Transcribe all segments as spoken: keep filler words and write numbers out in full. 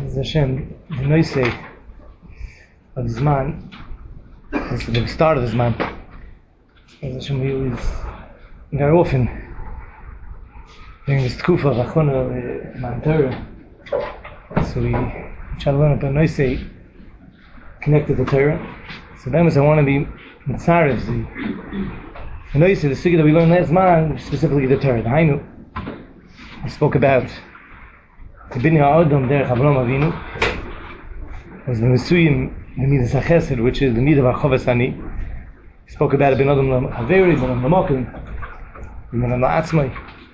As Hashem, the noisei of Zman, this is the start of Zman. As Hashem, we always, very often, during this tkufa of Achona, Ma'an Torah, so we try to learn about noisei connected to Torah. So then, as I want to be mitzaref, the noisei, the sugya that we learned last Zman, specifically the Torah, the Hainu. We spoke about the Binyan Adam derech Avraham Avinu, was the Mesuyim, the Midas HaChesed, which is the Midah of Chovas Ani. We spoke about it, Ben Adam L'Chaveri, Ben Adam L'Mokim, Ben Adam L'Atzmai.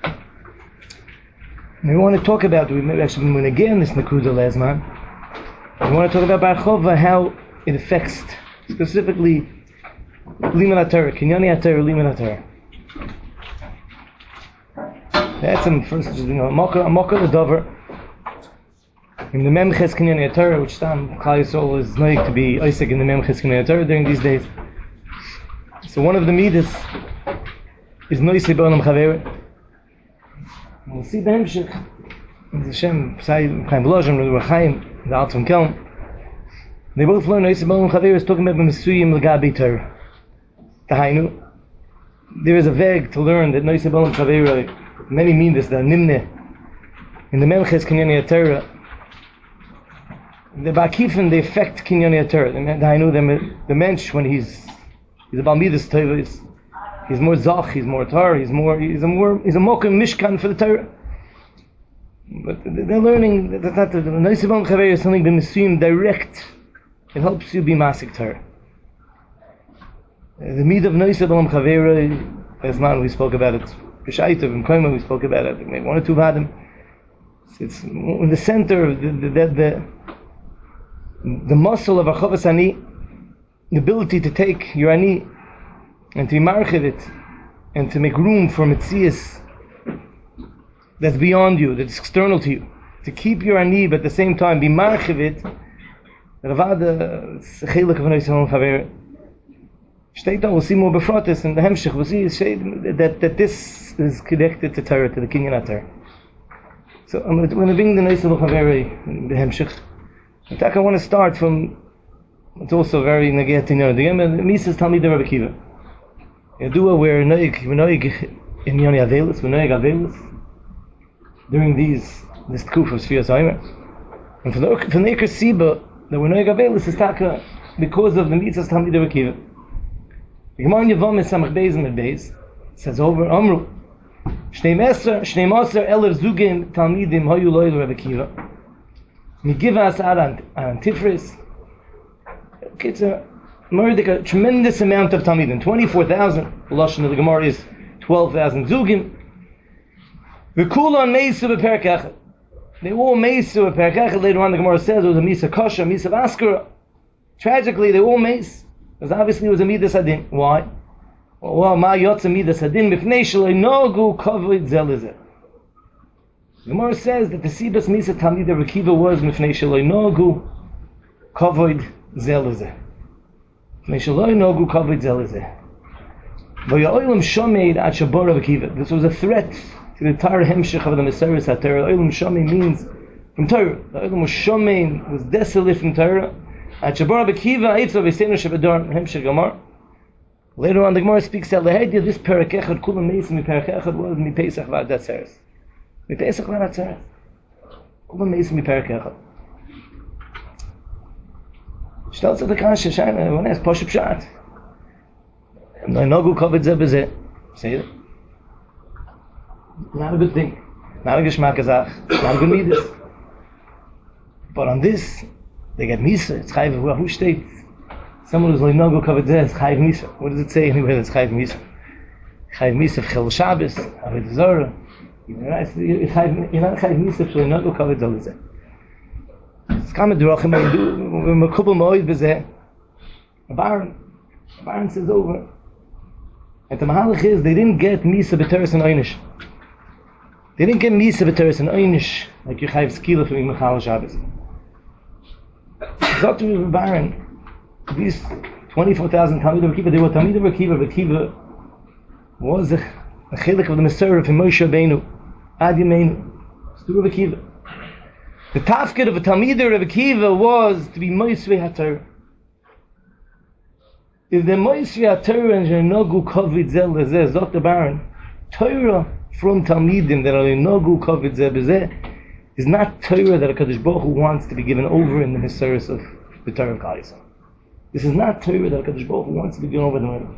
And we want to talk about, we maybe actually when again this Nakuda last man, we want to talk about Bar Chova, how it affects specifically Liman HaTorah, Kinyani HaTorah, Liman HaTorah. That's him first, you know, Mokka, Mokka the Dover. In the Memches Kinyani HaTorah, which Stam Klal Yisrael is known to be Isaac in the Memches Kinyani HaTorah during these days. So one of the midas is Noisei B'Olam Chaveri. We'll see the Hemshech. It's Hashem, Chaim V'Lozhem, Rabbi Chaim, the Alt from Kelm. They both learn Noisei B'Olam Chaveri is talking about the Mesuyim L'Gabi Torah. Tahainu. There is a veg to learn that Noisei B'Olam Chaveri, many midas that are Nimne in the Memches Kinyani HaTorah. The Ba'akifin, they affect Kinyani HaTorah. I know them, the mensch, when he's he's a Balmidas Torah, he's, he's more Zach, he's more Torah, he's more, he's a more, he's a Mokum Mishkan for the Torah. But they're learning that that the Noisei B'Olam Chaveri is something been assumed direct. It helps you be Masik Torah. The Mid of Noisei B'Olam Chaveri, as man we spoke about it, B'Shaitav and Koima we spoke about it, maybe one or two Vadim. It's in the center of the, the, the, the the muscle of a Chovas Ani, the ability to take your Ani and to marchiv it and to make room for Metzias that's beyond you, that's external to you, to keep your Ani but at the same time be marchiv it. Ravada, it's a chelik of Noisei B'Olam Chaveri. Shteita, we'll see more befrotis in the Hemshech, we'll see that, that this is connected to Torah, to the Kinyan HaTorah. So I'm going to bring the Noisei B'Olam Chaveri in the Hemshech. In fact, I want to start from, it's also very negate in Yonah. The Mises Talmidei Rabbi Kiva. Yadua, we're noig, we're noig in Yoni Avelis, we're noig Avelis, during these, this Tkuf of Sfiyas Omer. And for the, for the Eker Siba, that we're noig Avelis is taka, because of the Mises Talmidei Rabbi Kiva. The Gemara in Yevamis Samach Beis and Beis says over, Amru, Shnei Meser, Shnei Moser, Elef Zugim, Talmidim, Hoyu Loyel Rabbi Kiva. We give us an Tifris. Okay, it's a, a tremendous amount of Talmidim. twenty-four thousand. The Lashon of the Gemara is twelve thousand Zugim. V'kulon meisu b'perek echad. They all meisu b'perek echad. Later on the Gemara says it was a misa kosher, a misa askara. Tragically, they all meis. Because obviously it was a midas hadin. Why? Well, ma yotza midas hadin b'fnei shaloi nogu kavod zelizeh. The Gemara says that the Sibas Misa Talmidei Rabbi Kiva was Mifnei Shaloi Nogu Kavod Zelizeh. Mifnei Shaloi Nogu Kavod Zelizeh. V'ya'olam Shomeid Ad Shabor Rabbi Kiva. This was a threat to the entire Hemshech of the Meseres HaTorah. Olam Shomeid means from Torah. The Olam was Shomeid, was desolate from Torah. Ad Shabor Rabbi Kiva Eitzo V'seinu Shebedor Hemshech Gemara. Later on the Gemara speaks out Lehedia, this Perek Echad Kulam Meis Mi Perek Echad was Mi Pesach V'ad Datzeres. Mi Pesach V'ad Datzeres. Kulam Meis Mi Perek Echad. Stellt sich der Kasche, Scheine, when es Poshup Shat. No Nogu Kavod Zeh B'zeh. See it? Not a good thing. Not a Geschmack Azach. Not a good midas. But on this, they get Misa. It's Chayiv, who steht? Someone who's like Nogu Kavod Zeh is Chayiv Misa. What does it say anywhere that's Chayiv Misa? Chayiv Misa Chil Shabbos, Avodah Zorah. You're not Chayiv Misa for Nogu Kavod Zeh. It's Kamed Rochim, we're Mekubal Moed B'zeh. A Baron. A Baron says over. And the Mahalach is, they didn't get Misa B'teres and Oynish. They didn't get Misa B'teres and Oynish, like you Chayiv Skila for Mechal Shabbos. Doctor of a Baron, these twenty-four thousand Talmidei Rabbi Kiva, they were Talmidei Rabbi Kiva. Rabbi Kiva was a, a chelik of the Mesorah from Moshe Rabbeinu, Ad Yameinu. It's to Rabbi Kiva. The tafkid of a Talmidah of Akiva was to be Moisvei HaTorah. If the Moisvei HaTorah and Shenogu Kovid Zeh Lezeh, Doctor Baron, Torah from Talmidim that are Shenogu Kovid Zeh Bezeh is not Torah that HaKadosh Baruch Hu wants to be given over in the Hisaris of the Torah of Klal Yisrael. This is not Torah that HaKadosh Baruch Hu wants to be given over in the Torah.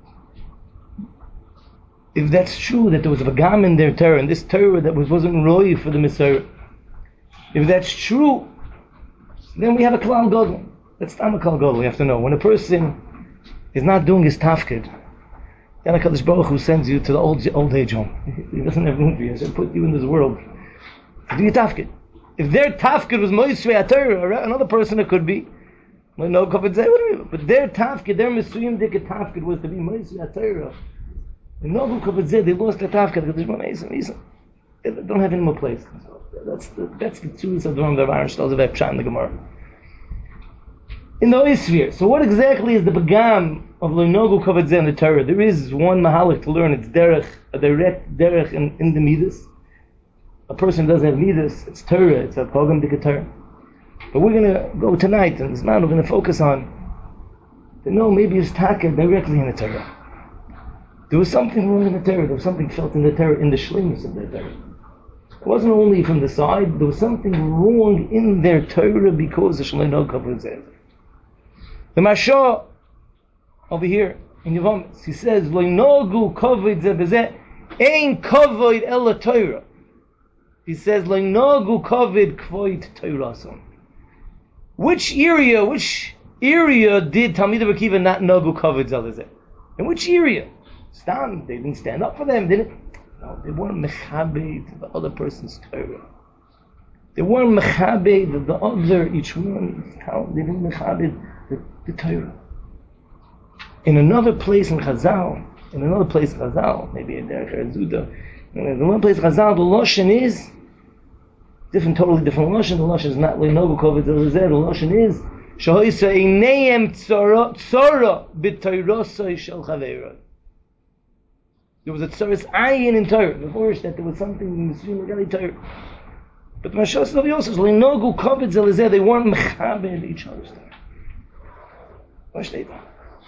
If that's true, that there was a Vagam in their Torah, and this Torah that was, wasn't Roy for the Messiah, if that's true, then we have a Klal Gadol. That's not a Klal Gadol, we have to know. When a person is not doing his tafkid, then HaKadosh Baruch Hu sends you to the old old age home. He doesn't have room for you. He said, put you in this world to do your tafkid. If their tafkid was Moisvei HaTorah, another person it could be, no covered say whatever. But their tafkid, their Mesuyim Dika tafkid was to be Moisvei HaTorah. No covered say they lost their tafkid. They don't have any more place. That's the that's the truth of the Ram Davar and Shloz of Epshan the Gemara. In the Oisvir. So what exactly is the Begam of Loinogu Kavod Zeh in the Torah? There is one mahalik to learn. It's derech, a direct derech in, in the Midas. A person doesn't have Midas, it's Torah, it's a Pogam Dika Torah. But we're going to go tonight, and this man we're going to focus on to know maybe it's taka directly in the Torah. There was something wrong in the Torah, there was something felt in the Torah, in the shlimus of the Torah. It wasn't only from the side, there was something wrong in their Torah because of Shloino Kavod Zeh. The Mashah over here in Yevamis, he says, Loinogu Kavod Zeh Bezeh, Ein Kavod Ela Torah. He says, Loinogu Kavod Kvoid Torah. Which area, which area did Talmidei Akiva not Nagu Kavod Zeh? In which area? Stand, they didn't stand up for them, didn't No, they weren't mechabed the other person's Torah. They weren't mechabed the other, each one, how they didn't mechabed the, the Torah. In another place in Chazal, in another place in Chazal, maybe in Derech Azuda, in another place in Chazal, the Lashon is different, totally different Lashon. The Lashon is not Leinogu Kavod Zeh. The Lashon is Shahoisa Eineim Tzara Tzara B'Toirosai Shel Chaveiroi. There was a tzaras ayin in Torah. The worst that there was something in the Sri Lankan Torah. But the Mashas of Yosef, Leinogu Kavod Zeh, they weren't mechabed each other's Torah. What steht da?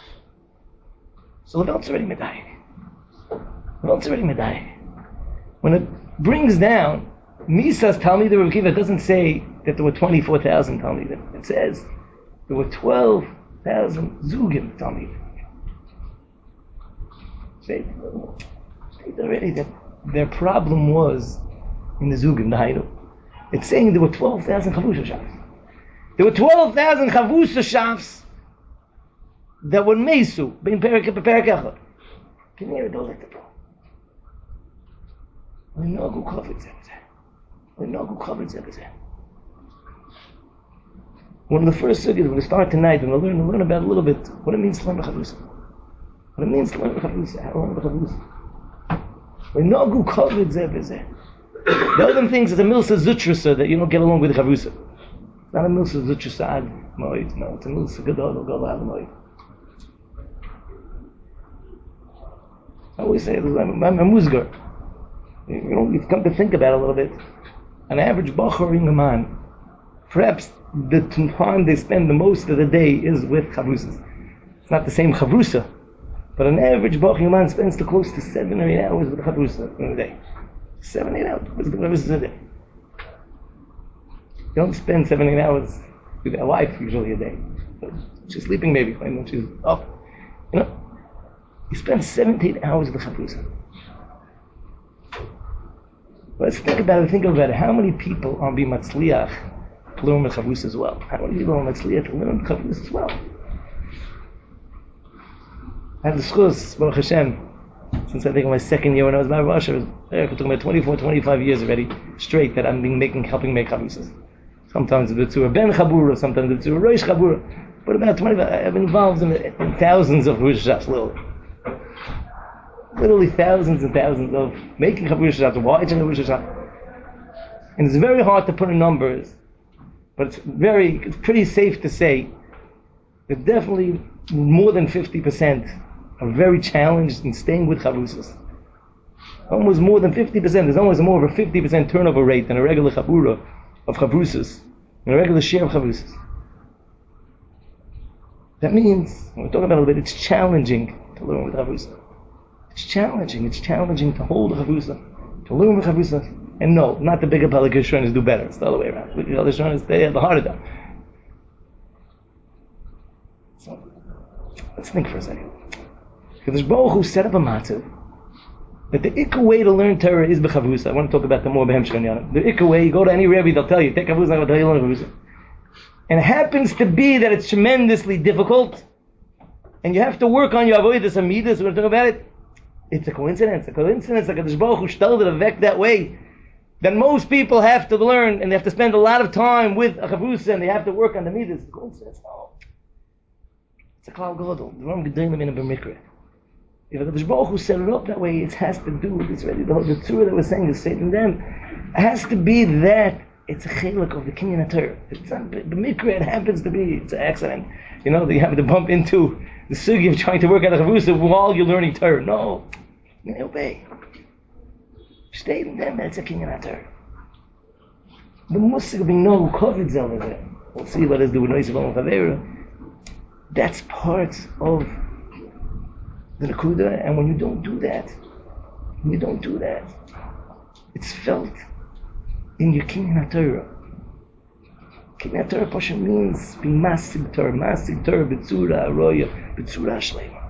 So the Welt's already medayik. The Welt's already medayik. When it brings down Misa's Talmidei Rav Akiva, it doesn't say that there were twenty-four thousand Talmidim. It says there were twelve thousand Zugim Talmidim. Say already that their problem was in the Zugim, the Hainu. It's saying there were twelve thousand Chavusha Shafs. There were twelve thousand Chavusha Shafs that were Mesu, being Perik and Perik Echad. Can you hear it? Those like the problem. We know who covered Zeh. We know who covered Zeh. One of the first sugyas we're going to start tonight, and we'll learn, we'll learn about a little bit what it means to learn Chavusha. What it means to learn Chavusha, how to learn Chavusha. We know who covered Zeh. The other things is a Milsa Zutrasa that you don't get along with Chavusha. It's not a Milsa Zutrasa Ad Moed, no, it's a Milsa Gadol Gadol Ad Moed. I always say, I'm, I'm a Musgar. You know, you've come to think about it a little bit. An average Bachar in a man, perhaps the time they spend the most of the day is with Chavrusas. It's not the same Chavrusa, but an average Bachar in a man spends the close to seven or eight hours with Chavrusa in a day. Seven, eight hours with Chavrusa a day. You don't spend seven, eight hours with a wife usually a day. She's sleeping maybe, when she's up. You know, you spend seven to eight hours with Chavrusa. Let's think about it, think about it. How many people are being matzliach to learn Chavrusa as well? How many people are matzliach to learn Chavrusa as well? I have the schus, Baruch Hashem, since I think my second year when I was by Rosh, I was there for about twenty-four, twenty-five years already straight that I'm being making, helping make Chavusas. Sometimes it's to a Ben Chabura, sometimes it's to a Rosh Chabura. But about twenty-five, I've been involved in, in thousands of Rosh Hashanah, literally. Literally thousands and thousands of making Chavrusa Shas, watching the Rosh Hashanah. And it's very hard to put in numbers, but it's very, it's pretty safe to say that definitely more than fifty percent are very challenged in staying with Chavrusas. Almost more than fifty percent. There's almost more of a fifty percent turnover rate than a regular Chabura of chavrusas, in a regular share of chavrusas. That means, when we're talking about it a little bit, it's challenging to learn with chavrusa. It's challenging. It's challenging to hold a chavrusa, to learn with chavrusa. And no, not the bigger Pelican Shronis do better. It's the other way around. The other Shronis, they have the harder job. So, let's think for a second. Because Baruch Hu set up a matzav that the ikka way to learn Torah is b'chavrusa. I want to talk about the more b'hem shchanyanim. The ikka way, you go to any rabbi, they'll tell you, take chavrusa, they'll tell you learn chavrusa. And it happens to be that it's tremendously difficult, and you have to work on your avodas amidas. We're going to talk about it. It's a coincidence. A coincidence like a Baruch Hu shteled it vek that way. That most people have to learn, and they have to spend a lot of time with a chavrusa, and they have to work on the midas. It's a coincidence. No. It's a klal gadol. The Ram gedolim in a b'mikra. If a Baruch Hu set it up that way, it has to do with this. Already, the whole the tzura that we're saying is Satan them. It has to be that. It's a chiluk of the Kinyan HaTorah. It's not the mikra. It happens to be. It's an accident. You know, that you happen to bump into the sugi of trying to work out a chavrusa while you're learning Torah. No, you obey. Stay in them. That's a Kinyan HaTorah. The musik we know kovid over there. We'll see what is the noise of Chavera. That's part of the nakuda. And when you don't do that, when you don't do that, it's felt in your Kinyan HaTorah. Kinyan HaTorah Pasha means being masig Torah, masig Torah, b'tzura aroya, b'tzura shlema.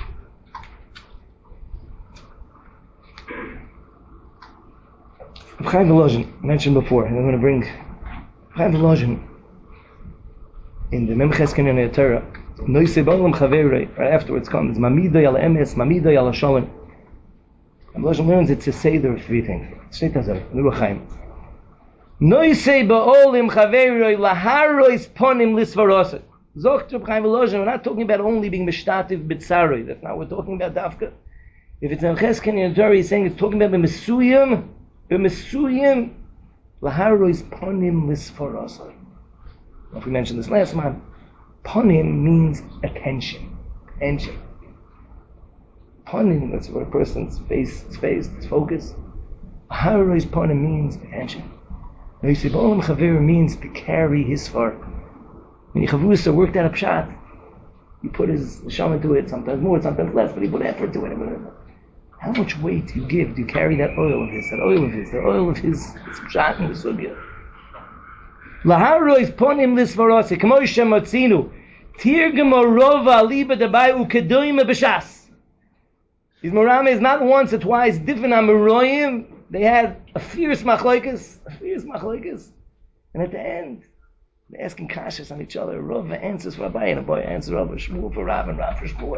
Chaim Volozhin, mentioned before, and I'm going to bring Chaim Volozhin in the Memches Kinyan HaTorah. Noisei b'olam chaverei, right afterwards comes Mamidoi al emes, Mamidoi al shalom. Chaim Volozhin learns it's a seder of three things. Shnei Tazar, Nuruch Chaim. Noisei ba'olim chaveroi laharois ponim lisvarosot. Zokt Chaim Volozhin, we're not talking about only being mishtativ b'tzaroi. That's not what we're talking about dafka. If it's in Memches Kinyan HaTorah, he's saying it's talking about the mesuyim, b'mesuyim laharois ponim lisvarosot. If we mentioned this last month, ponim means attention. Attention. Ponim, that's where a person's face is faced, it's focused. Laharois ponim means attention. Yisibol Chaver means to carry his far. When Chavusa worked out a pshat, he put his neshama into it, sometimes more, sometimes less, but he put effort to it. How much weight do you give? Do you carry that oil of his, that oil of his, the oil of his, his pshat and his sugya? Laharois ponim lisvarose, k'mo Yishem matzinu, tirgem orova aliba dabai ukedoyim b'shas. His morame is not once or twice different amoroyim. They had a fierce machlokes, a fierce machlokes, and at the end, they're asking kashas on each other. Rav answers for Abai, and Abai answers Rav, Shmuel for Rav, and Rav for Shmuel.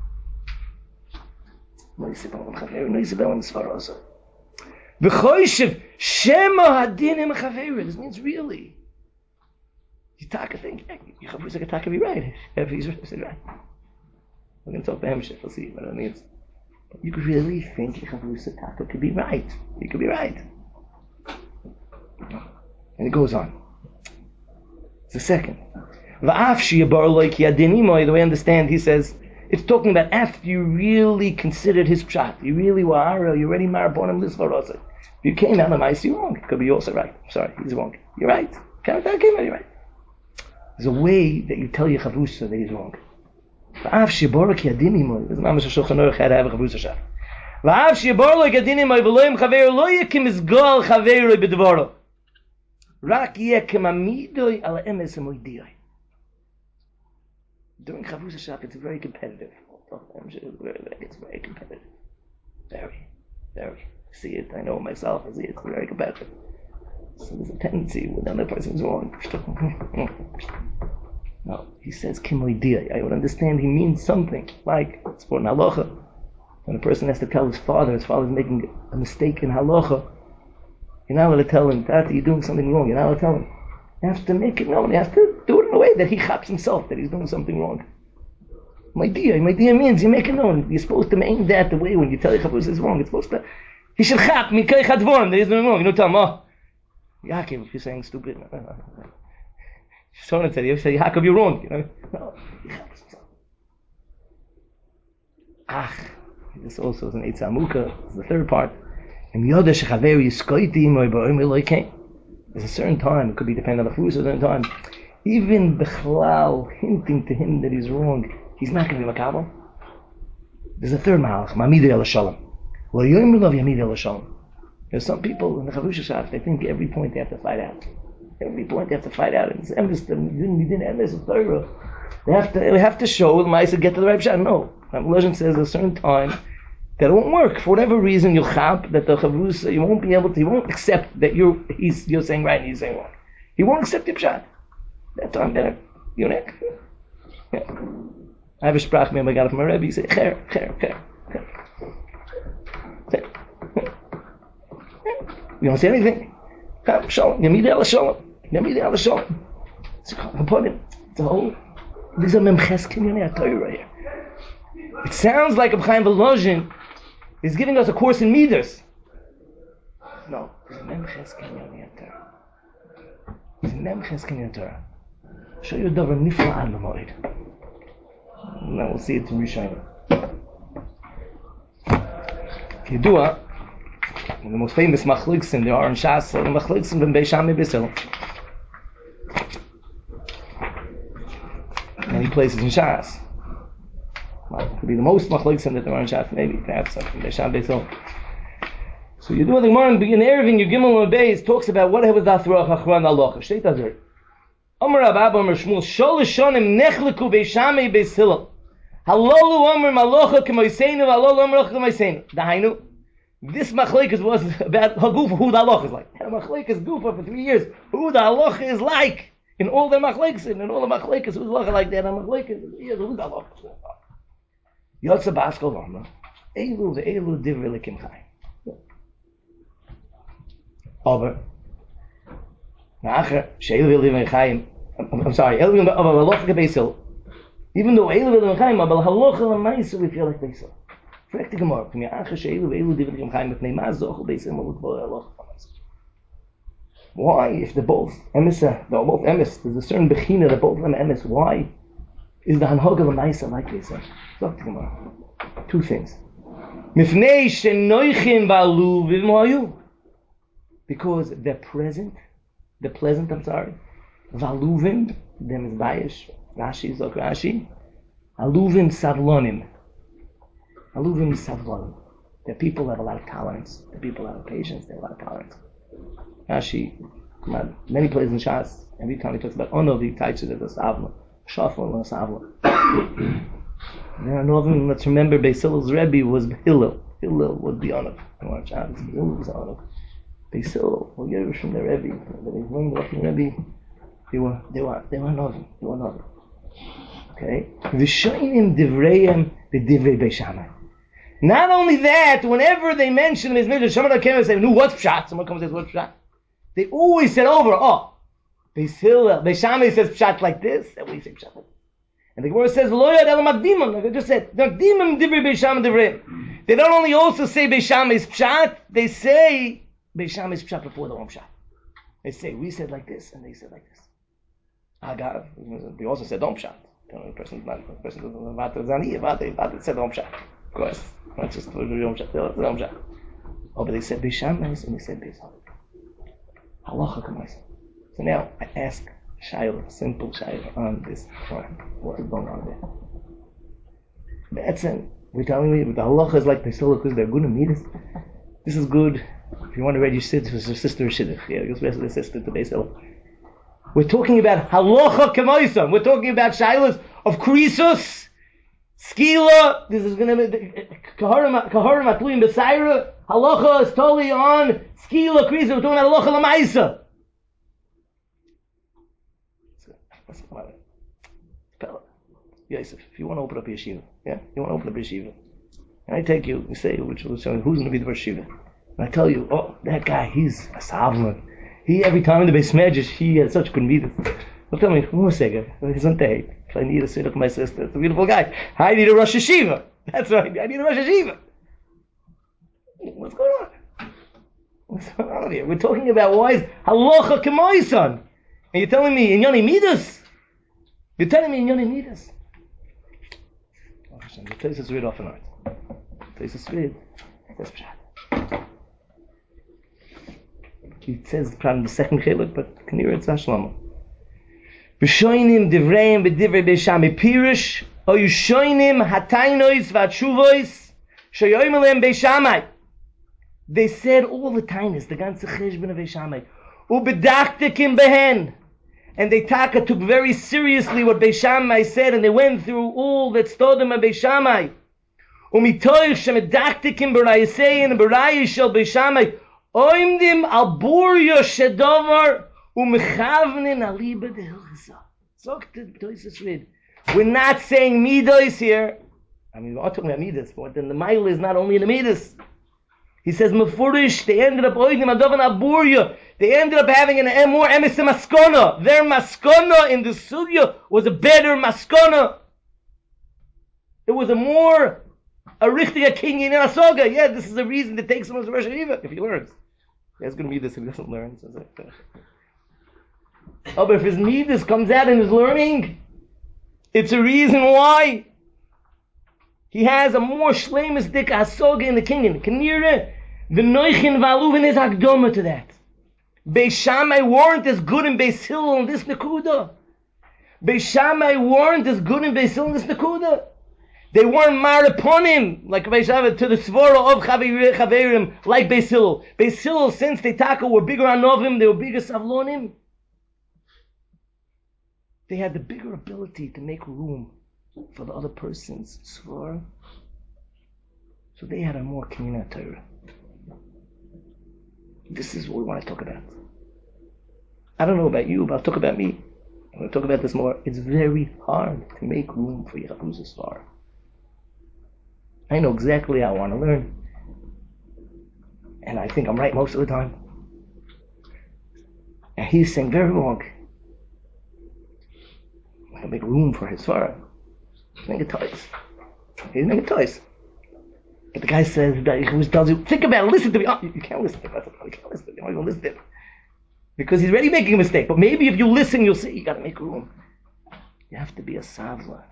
V'choyshev shema hadinim chaveru. This means really. You talk a thing. Your chavrus like a talk can be right. If he's right, we're going to talk to him. We'll see what it means. You could really think your chavrusa taka could be right. He could be right. And it goes on. It's the second. The way I understand, he says, it's talking about after you really considered his pshat. You really were ara, you already marabonim lisvarosa. If you came out of mice, you're wrong. It could be also right. Sorry, he's wrong. You're right. Came out, you're right. There's a way that you tell your chavrusa that he's wrong. V'av sheborok yadini moy. There's not much of Shulchan Aruch had to have a chavrusa shach. V'av sheborok yadini moy v'loim chaveru lo yekim izgol chaveru b'dvoro. Rak yekim amidoi ala emes amoidiyoi. During chavrusa shach, it's very competitive. It's very competitive. Very, very. I see it. I know it myself. I see it. It's very competitive. So there's a tendency when the other person's wrong. No, he says kimoidiyah. I would understand he means something like it's for an halacha. When a person has to tell his father, his father's making a mistake in halacha, you're not allowed to tell him, Tati, you're doing something wrong. You're not allowed to tell him. You have to make it known. You have to do it in a way that he chaps himself that he's doing something wrong. My dear, my dear means you make it known. You're supposed to make that the way when you tell your chavus is wrong. It's supposed to. He should chap mikay chadvorn that he's doing wrong. You don't tell him, oh, Yaakov, if you're saying stupid. Shona said, you say, Yaakov, you're wrong. You know? No. Ach, this also is an Eitz Amuka. It's the third part. And Yodesh Chaver Yiskoiti Moy Ba'oim Eloikei. There's a certain time, it could be depending on the food, a certain time. Even Bechlal hinting to him that he's wrong, he's not going to be makabel. There's a third mahalach, Mamidi al Shalom. Well, Yom Lov Yamidi al Shalom. There's some people in the Chavusha Shaf, they think every point they have to fight out. Every point they have to fight out. And it's emes, the Midin emes of Torah. They have to, they have to show the Maisa get to the right shot. No. Legend says a certain time that it won't work. For whatever reason, you'll chap that the Chavusha, you won't be able to, you won't accept that you're, he's, you're saying right and he's saying wrong. He won't accept your shot. That time, then, you know. Yeah. I have a sprach, maybe I got it from a Rebbe, he said, Cher, Cher, Cher, Cher. You don't say anything. Shalom. Yamidi ala shalom. Yamidi ala shalom. It's a whole. These are memches kinyanei Torah here. It sounds like Reb Chaim Volozhin is giving us a course in midas. No, it's memches kinyanei Torah. It's memches kinyanei Torah. Show you a davar nifla ad l'moed. Now we'll see it in Rishonim. Yedua. The most famous machliksim there are in Shas, the machliksim in Beis Shammai Beis Hillel. Many places in Shas. Well, it could be the most machliksim that there are in Shas, maybe, perhaps, in Beis Shammai Beis Hillel. So you do the Gemara in the Erevin, your Gimel and Beis talks about what was that Ruach Achron Alocha. Shtei Tazir. Amar Rav Abba Amar Shmuel, Sholish Shonim nechleku Beis Shammai Beis Hillel. Halolu Amar Malocha K'moiseinu, Halolu Amar Malocha K'moiseinu. Dahainu. This machlekes was about Haguf, who the halacha is like. And machlekes Gufa for three years, who the halacha is like. In all the machlekes, in all the machlekes, who's the halacha like that, and machlekes, who the halacha is like. Yotza Baskol Lama, Eilu ve'Eilu Divrei Likim Chaim. Aber, Na'acher, She'Eilu ve'Eilu Chaim, I'm sorry, Eilu ve'Eilu Halacha Beis Hillel. Even though Eilu ve'Eilu Chaim, but halacha l'maisa we feel like Beis Hillel. Fragt die Gemara, from your Acha She'elu ve'Eilu Divrei Likim Chaim, mit Neimah Zochel Beis Hillel L'Kvol Halacha. Why, if they're both emes, they're both emes, there's a certain bechina, they're both of them emes, why is the Hanhoga l'maisa like they say? Talk to Gemara. Two things. Mifnei she'noichin v'alu v'moyu. Because they're present, they're pleasant, I'm sorry. V'aluvim, them is bayish. Rashi, Zok Rashi. Aluvim savlonim. Aluvim savlonim. They're people that have a lot of tolerance. They're people that have patience, they have a lot of tolerance. Rashi, come on, many places in Shas, every time he talks about Onov, he types it as a savla. Shafla and a savla. There are no them, let's remember, Beis Hillel's Rebbe was Hillel. Hillel was the Onov. Hillel was the Onov. Beis Hillel, well, Yerush from the Rebbe, they were walking Rebbe, they were, they were, they were Novim, they were Novim. Okay? V'shoinim divreim v'divrei Beis Shammai. Not only that, whenever they mention his midrash, someone came and said, "No, what's pshat?" Someone comes and says, "What's pshat?" They always said over, "Oh, Beis Hillel, Beis Shammai says pshat like this, and we say pshat like this." And the Gemara says, "Lo yad el makdimim." Like I just said, "Makdimim divrei Beis Shammai divrei." They don't only also say Beis Shammai's pshat, they say Beis Shammai's pshat before the own pshat. They say we said like this, and they said like this. Agav, they also said don't pshat. The person, the person doesn't vater zani, vater, vater said don't pshat. Of course, not just for the Yom Shat, the Yom Shat. Oh, but they said Beis Shammai and they said Beis Hillel. Halacha k'maisa. So now I ask Shaila, a simple Shaila on this point. What is going on there? That's it. We're telling me the halacha is like Beis Hillel because they're good in midas. This is good if you want to read your sister, your sister shidduch. Yeah, you're supposed to sister to Beis Hillel. We're talking about halacha k'maisa. We're talking about Shailas of krisus. Skila, this is going to be Kaharim Atluim Besaira. Halacha is totally on Skila Krisa. We're talking about Halacha Lamaisa. Yosef, if you want to open up a yeshiva, yeah, you want to open up a yeshiva, and I take you, you say, which will show who's going to be the first yeshiva, and I tell you, oh, that guy, he's a savlan. He every time in the Beis Medrash, he had such good midas. Well, tell me, who was that? He's on tape. If I need a shidduch my sister, it's a beautiful guy. I need a Rosh Hashiva. That's right, I need a Rosh Hashiva. What's going on? What's going on here? We're talking about why is halacha k'moisan. And you're telling me in Yoni Midas? You're telling me in Yoni Midas? Oh, Hashem, the place is read off and on. The place is read. That's pshat. It says from the second chiluk, but can hear it's Hashlama. V'shoinim divreim v'divrei Beishami Pirush, o yushoinim hatainois v'atshuvois, shoyoim alem Beishamai. They said all the tainas, the ganze cheshbon of Beishamai. Ubedachtikim behen. And they taka took very seriously what Beishamai said, and they went through all that stodim of Beishamai. Umitoich shemedachtikim b'rayisein and b'rayish shel Beishamai. Oimdim al buryo shedovar umechavnin aliba de hilchasa. So read. We're not saying midos here. I mean, we're not talking about midas, but then the mile is not only in the midas. He says mefurish. They ended up oimdim adovan al buryo. They ended up having an more emes maskona. Their maskona in the sugya was a better maskona. It was a more a richtiger king in Asoga. Yeah, this is a reason to take someone's Rosh Hashiva if he learns. There's going to be this if he doesn't learn. So like, uh, oh, but if his midas comes out in his learning, it's a reason why he has a more shleimus dik Asoga in the king. Kanira, the Noichin Valuvin is Akdoma to that. Beis Shammai weren't as good in Beis Hillel in this Nakuda. Beis Shammai weren't as good in Beis Hillel in this Nakuda. They weren't mar upon him like Beis Shammai to the svara of Chaverim like Beis Hillel. Beis Hillel, since they taka were bigger anovim, they were bigger savlonim. They had the bigger ability to make room for the other person's svara. So they had a more kinyan Torah. This is what we want to talk about. I don't know about you, but I'll talk about me. I want to talk about this more. It's very hard to make room for Yechuz's svara. I know exactly how I want to learn. And I think I'm right most of the time. And he's saying very wrong. I want to make room for his svara. He's making toys. He's making toys. But the guy says, who tells you, think about it, listen to me. Oh, you can't listen to him. You can't listen to him. You don't even listen to him. Because he's already making a mistake. But maybe if you listen, you'll see. You got to make room. You have to be a savla.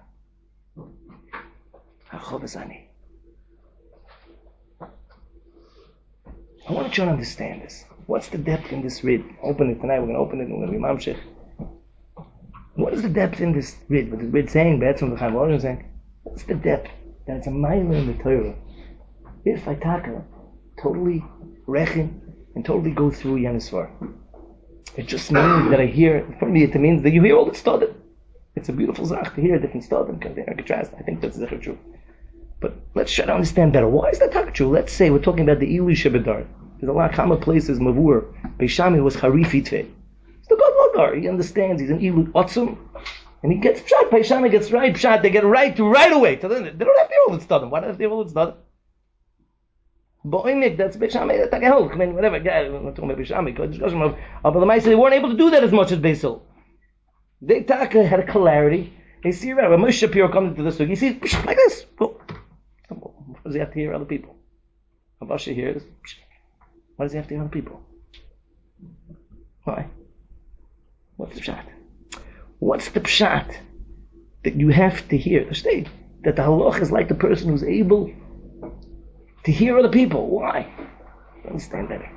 I want you to understand this. What's the depth in this rid? Open it tonight. We're going to open it and we're going to be mamshech. What is the depth in this rid? What is the rid saying? Be'etzim the Chaim Volozhin saying. What's the depth? That it's a mile in the Torah. If I taka totally rechin and totally go through Yanisvar, it just means that I hear. For me, it means that you hear all the studim. It's a beautiful zach to hear a different studim. Contrast. I think that's the true. But let's try to understand better. Why is that taka true? Let's say we're talking about the Ili Shebedar. There's a lot of common places. Mavur Beis Shammai was Harifi Tvei. It's the God Ladar. He understands. He's an Ili Otzum. And he gets pshat. Beis Shammai gets right pshat. They get right to right away. They don't have to hear all the studim. Why don't they have to hear all the studim? Bo'imik, that's Beis Shammai. That's like a hell. I mean, whatever. I'm not talking about Beis Shammai. But the Maisa, they weren't able to do that as much as Beis Hillel. They taka had a clarity. They see right when Moshe Shapiro comes into the sugi, he sees psh, like this. Well, what does he have to hear other people? Avasha hears. Why does he have to hear other people? Why? What's the pshat? What's the pshat that you have to hear? The state that the halach is like the person who's able to hear other people. Why? Understand better.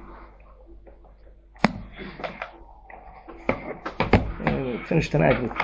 We'll finish tonight with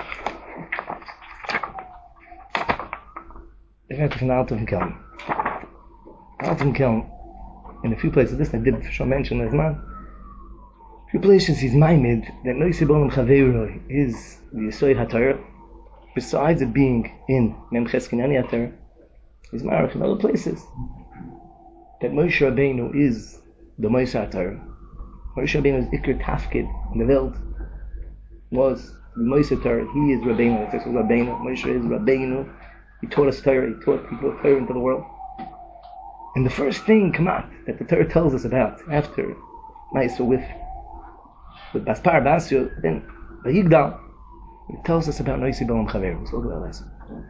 the Rebbe from Alton Kelm. Alton Kelm, in a few places, this I did for sure mention as man. A few places he's maimed that Noisi Bolam Chaveiroi is the Yesod HaTorah. Besides it being in Mem Cheskinani HaTorah, he's married in other places. That Moshe Rabbeinu is the Moshe HaTorah. Moshe Rabbeinu is Iker Tafkid in the world. Was the Moshe Torah. He is Rabbeinu. This is Rabbeinu. Moshe is Rabbeinu. He taught us Torah. He taught people Torah into the world. And the first thing, Kamat, that the Torah tells us about after Maisa with with Baspar Basio, then the Yigdal, it tells us about Noisi Bolam Chaver. We spoke about this.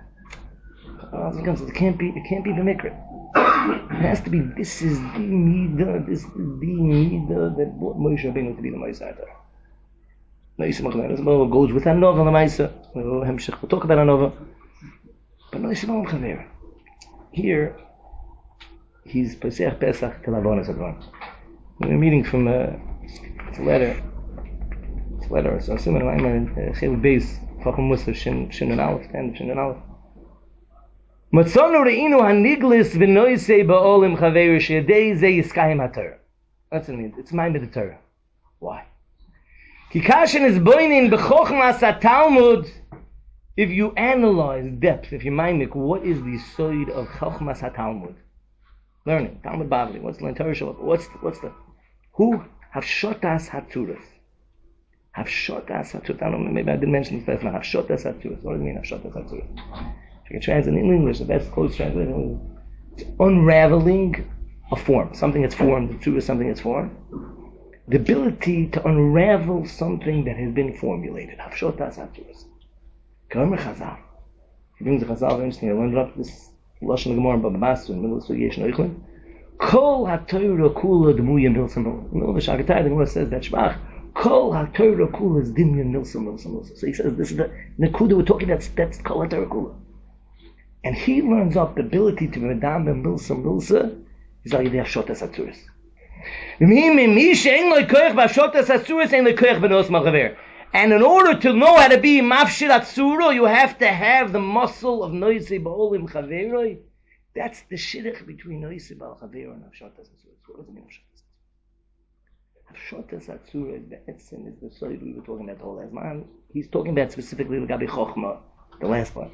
It can't be. It can't be the Mikra. It has to be. This is the Midah. This is the Midah that brought Moshe Rabbeinu to be the Moshe Torah. Noisi Bolam Chaver goes with Anova the Maisa. We'll talk about Anova. But Noisi Bolam Chaver. Here, he's Pesach Pesach Tel Avonos Advan. We're meeting from uh, It's a letter. It's a letter. So assuming I'm a Chiluk base, Chacham Musar, Shin Shin and Aleph, and Shin and Aleph. Matzonu re'inu haniglis v'noisei ba'olim chaveru she'yadei ze yiskayim haTorah. That's what it means. It's mind of the Torah. Why? Ki kashen is boinin b'chochmas haTalmud. If you analyze depth, if you mind it, what is the side of chochmas haTalmud? Learning Talmud Bavli. What's the Torah? What's the, what's the who havshotas hatzuras? Havshotas hatzuras. I don't know. Maybe I didn't mention this last time. Havshotas hatzuras. What does it mean? Havshotas hatzuras. If you can translate in English, the best close translation is unraveling a form. Something that's formed. The truth is something that's formed. The ability to unravel something that has been formulated. Havshotas hatzuras. Kamer Chazal. He brings the Chazal very interesting. I learned up this Lashon Gemara in Baba Basra in the middle of Sugei Shnoichlin. Kol HaTorah Kula D'muya Milsa Milsa. In the middle of the Shagatai, the Gemara says that Shbach. Kol HaTorah Kula is Dimya Milsa Milsa Milsa. So he says this is the Nekuda we're talking about. That's Kol HaTorah Kula. And he learns up the ability to Medam Ben Milsa Milsa. He's like the Havshotas Hatzuras. And in order to know how to be mafshir atzuro, you have to have the muscle of noisei ba'olim chaveroi. That's the shidduch between noisei ba'ol chaveroi and havshotas atzuro. What does it mean havshotas atzuro? Havshotas atzuro is the etzem, is the side we were talking about the whole last man. He's talking about specifically the gabi chochma, the last one.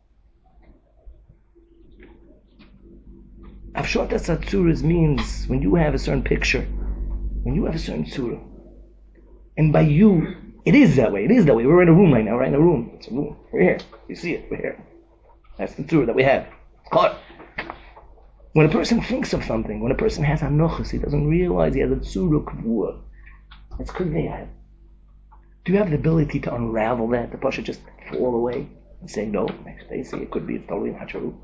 Havshotas atzuro means when you have a certain picture, when you have a certain tzura, and by you, it is that way. It is that way. We're in a room right now. We're in a room. It's a room. We're here. You see it. We're here. That's the truth that we have. It's caught. When a person thinks of something, when a person has anochus, he doesn't realize he has a tzura kvua. That's kvua. Do you have the ability to unravel that? The pasha just fall away and say no. Next day, say it could be. It's totally not true.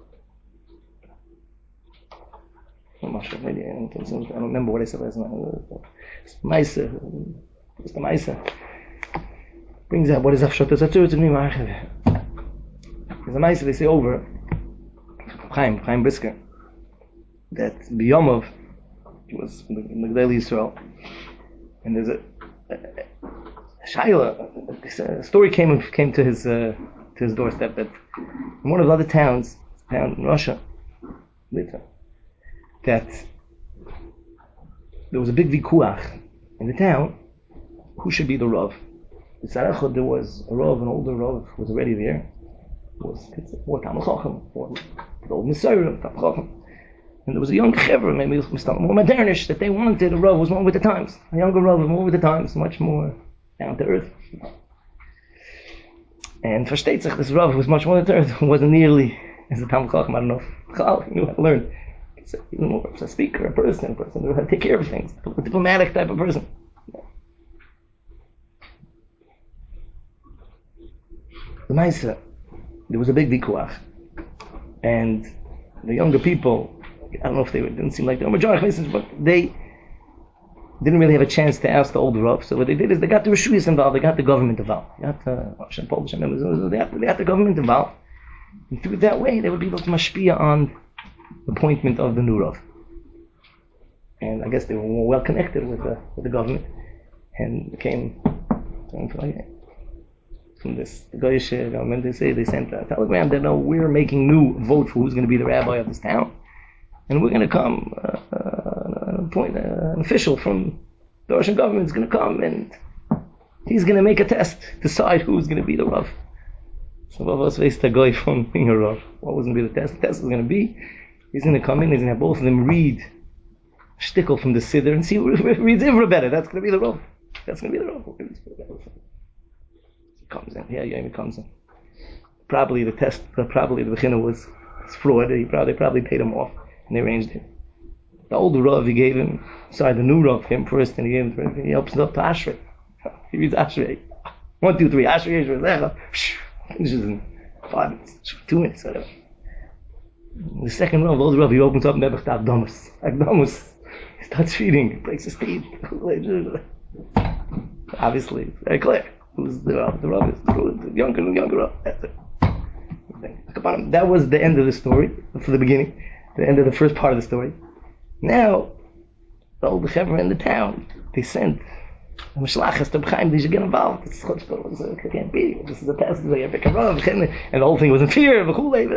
I'm not sure. Maybe I don't, I don't remember what I said last night. It's nice. It's the Maisa. Brings out what is Havshotas Hatzuras to me. There's a Maisa they say over Chaim, Chaim Brisker, that B'Yomov was in the Gedolei Yisrael, and there's a, a, a Shaila, a story came came to his uh, to his doorstep that in one of the other towns, town in Russia, Litva, that there was a big vikuach in the town. Who should be the Rav? In Tzarechot there was a Rav, an older Rav, who was already there. It was more Talmud Chacham, more the old Messiah, Talmud Chacham. And there was a young Chevra, maybe more modernish, that they wanted a Rav who was more with the times. A younger Rav was more with the times, much more down to earth. And for Shteitzach, this Rav was much more down to earth, wasn't nearly as a Talmud Chacham. I don't know if Chal knew how to learn. It's even more a speaker, a person, a person who knew how to take care of things, a diplomatic type of person. The Maisa, there was a big vikuach, and the younger people, I don't know if they were, didn't seem like they were majority, but they didn't really have a chance to ask the older Rav. So what they did is they got the Rishuyas involved, they got the government involved, they got the, they got, they got the government involved, and through that way they would be able to mashpia on the appointment of the new Rav. And I guess they were more well connected with the with the government, and became from this the Goyish government. They say they sent a telegram that no, we're making new vote for who's going to be the rabbi of this town, and we're going to come uh, uh, appoint uh, an official from the Russian government is going to come and he's going to make a test, decide who's going to be the Rav. So what was the guy from being a Rav? What was going to be the test? The test was going to be he's going to come in, he's going to have both of them read shtickle from the Siddur and see who reads Ivra better. That's going to be the Rav. That's going to be the Rav. He comes in. Yeah, yeah, he comes in. Probably the test, uh, probably the Bechina was, was fraud. He probably probably paid him off and they arranged it. The older Rav he gave him, sorry, the new Rav came first and he gave him, he opens it up to Ashrei. He reads Ashrei. One, two, three, Ashrei, Ashrei, finishes in five minutes, two minutes, whatever. The second Rav, the older Rav, he opens up Nebech Akdamus. Akdamus. He starts reading, breaks his teeth. Obviously, it's very clear who's the Rav. The Rav is the younger and younger Rav. That's it. That was the end of the story, for the beginning, the end of the first part of the story. Now, the old Chevra in the town, they sent The Mishlachas, the B'chaim, they should get involved. It's chutzpah. It can't be. This is a test. And the whole thing was in fear.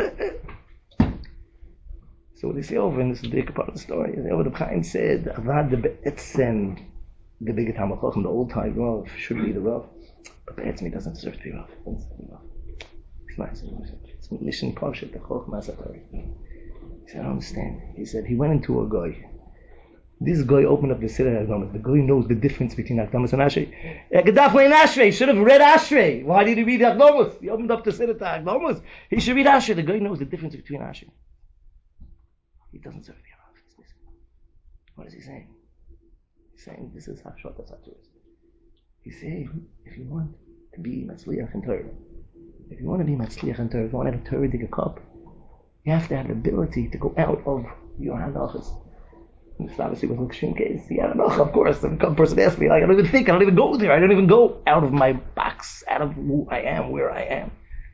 So what they say over, and this is the big part of the story, over the B'chaim said, Avad the Be'etzem, the big Talmud Chacham, the old time Rav, should be the Rav. But Be'etzem doesn't deserve to be Rav. It's nice. It's mission Parshat, the Chacham HaSatori. He said, I don't understand. He said, he went into a guy. This guy opened up the Siddur Hagdamas. The guy knows the difference between Hagdamas and Ashrei. Gedaf lein Ashrei. He should have read Ashrei. Why did he read Hagdamas? He opened up the Siddur to Hagdamas. He should read Ashrei. The guy knows the difference between Ashrei. He doesn't serve the Rav. He's missing. What is he saying? He's saying this is how short that's how to is. He's saying if you want to be Matzliach in Torah, if you want to be Matzliach in Torah, if you want to have a Torah dig a cup, you have to have the ability to go out of your hanachas. This obviously was an extreme case. Yeah, no, of course. The person asked me, like, I don't even think, I don't even go there. I don't even go out of my box, out of who I am, where I am.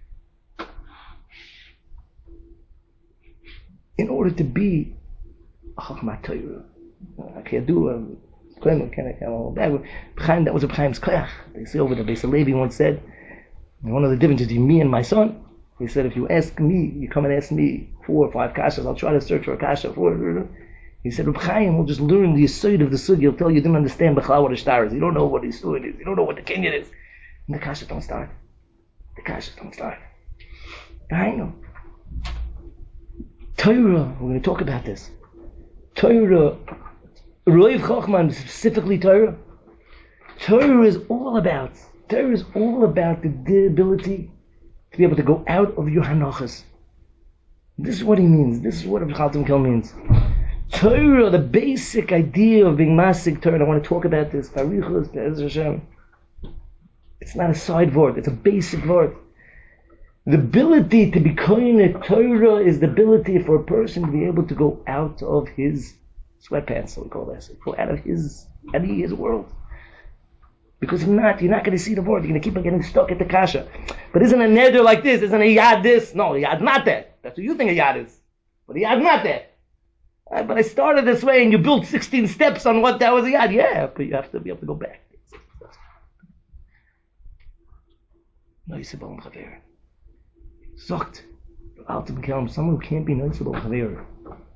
In order to be a Chachma Torah, I can't do a claim, can I come back? That was a B'chaim's Koyach. They say over the Beis Levi once said, one of the differences between me and my son, he said, if you ask me, you come and ask me four or five kashas, I'll try to search for a kasha. Four, he said, Reb Chaim will just learn the aside of the sugi. He'll tell you, you didn't understand B'chlal what a star is. You don't know what his sugi is. You don't know what the Kenyan is. And the kasha don't start. The kasha don't start. I know. Torah, we're going to talk about this. Torah, Roiv Chochman, specifically Torah. Torah is all about, Torah is all about the, the ability to be able to go out of your hanachas. This is what he means. This is what Reb Chalton Kel means. Torah, the basic idea of being masig Torah, and I want to talk about this. It's not a side word, it's a basic word. The ability to be koine Torah is the ability for a person to be able to go out of his sweatpants, so we call this, go out of his, out of his world. Because if not, you're not going to see the word. You're going to keep on getting stuck at the kasha. But isn't a neder like this? Isn't a yad this? No, a yad not that. That's what you think a yad is. But a yad not that. Right, but I started this way and you built sixteen steps on what that was a yad. Yeah, but you have to be able to go back. Noisebal Chaver. Zocht. Altem Kelm, someone who can't be noisebal Chaver.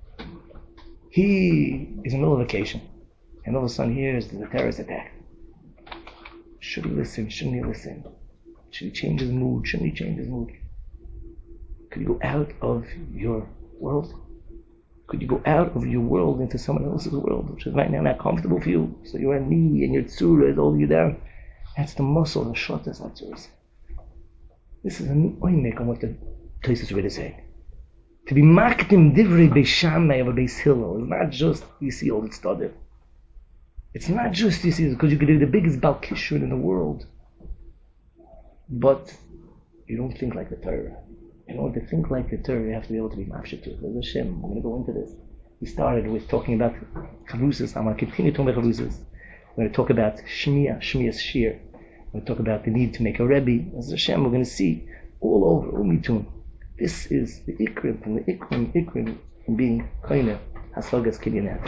He is in the middle of vacation. And all of a sudden he hears the terrorist attack. Should he listen? Shouldn't he listen? Should he change his mood? Shouldn't he change his mood? Could you go out of your world? Could you go out of your world into someone else's world, which is right now not comfortable for you? So your knee and your tzura is holding you down. That's the muscle, the shotas atzuras. This is an oimek on what the Tosfos really say. To be makdim divrei Beis Shammai of a Beis Hillel is not just you see all the study. It's not just you see because you could do the biggest Bal Kishrin in the world, but you don't think like the Torah. In order to think like the Torah, you have to be able to be mafshir to it. There's a Shem. We're going to go into this. We started with talking about Chavrusis. I'm going to continue talking about Chavrusis. We're going to talk about Shmiya, Shmiya's Shir. We're going to talk about the need to make a Rebbe. As a Shem, we're going to see all over, Umitun. This is the Ikrim, from the Ikrim, Ikrim, from being Koine, Haslogas Kidyanat.